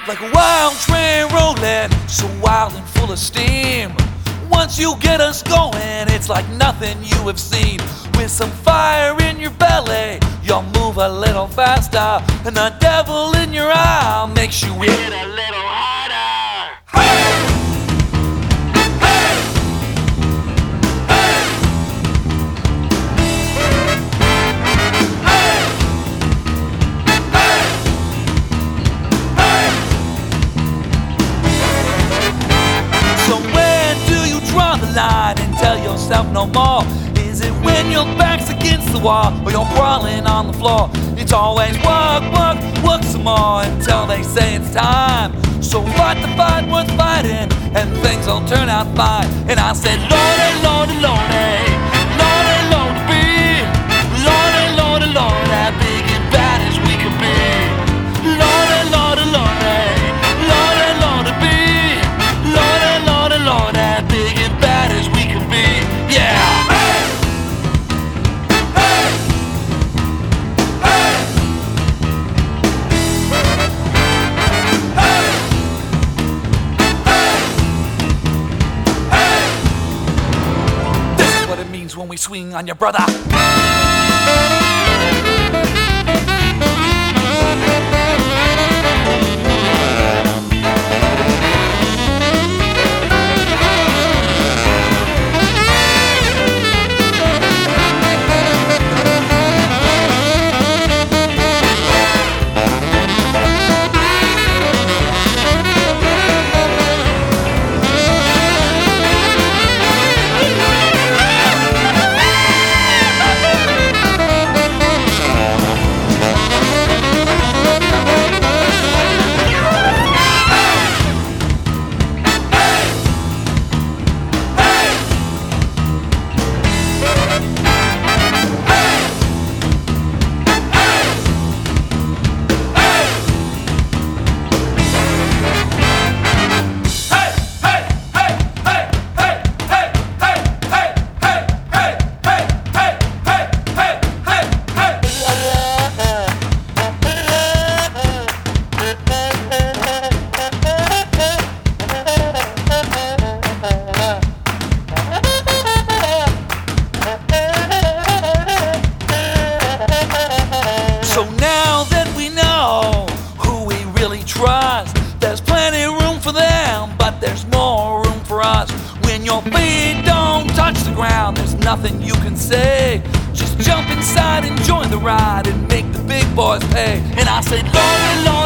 like a wild train rolling, so wild and full of steam. Once you get us going, it's like nothing you have seen. With some fire in your belly, you'll move a little faster, and the devil in your eye makes you hit a little harder. Hey! And tell yourself no more? Is it when your back's against the wall or you're crawling on the floor? It's always work some more until they say it's time. So fight the fight worth fighting and things will turn out fine. And I said, Lordy, Lordy, Lordy, Lordy, Lordy, be Lordy, Lordy, Lordy, that big and bad as we can be. Lordy, Lordy, Lordy, Lordy, Lordy, be Lordy, Lordy, Lordy, that big and bad as we can be. Yeah. Hey! Hey! Hey! Hey! Hey! Hey! This is what it means when we swing on your brother. So now that we know who we really trust, there's plenty of room for them, but there's more room for us. When your feet don't touch the ground, there's nothing you can say. Just jump inside and join the ride and make the big boys pay. And I said, Lordy, Lordy,